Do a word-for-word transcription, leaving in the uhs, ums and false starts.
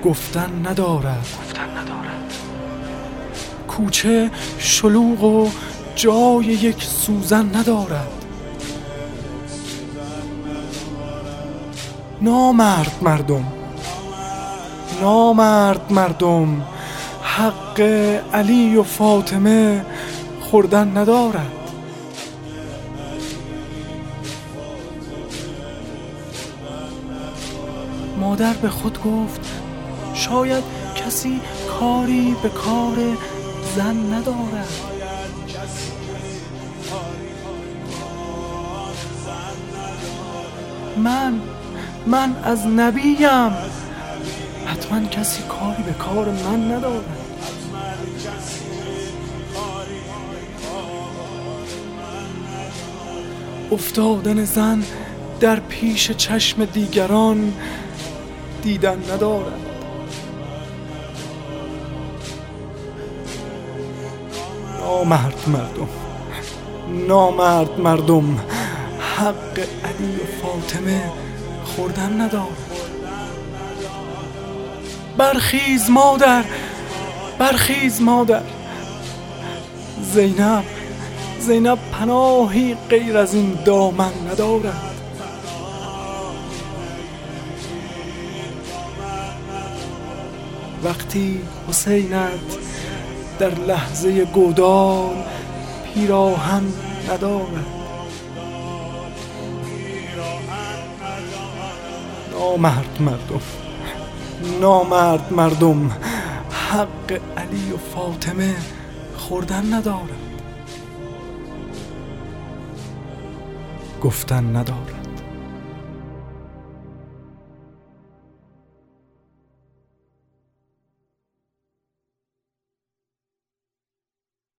گفتن ندارد. کوچه شلوغ و جای یک سوزن ندارد. نامرد مردم، نامرد مردم، حق علی و فاطمه خوردن ندارد. مادر به خود گفت شاید کسی کاری به کار زن ندارد. من من از نبیم، حتما کسی کاری به کار من ندارد. افتادن زن در پیش چشم دیگران دیدن ندارد. نامرد مردم، نامرد مردم، حق علی و فاطمه خوردن ندارد. برخیز مادر، برخیز مادر، زینب زینب پناهی غیر از این دامن ندارد. وقتی حسینت در لحظه گودال پیراهن ندارد. نامرد مردم، نامرد مردم، حق علی و فاطمه خوردن ندارد. گفتن ندارد.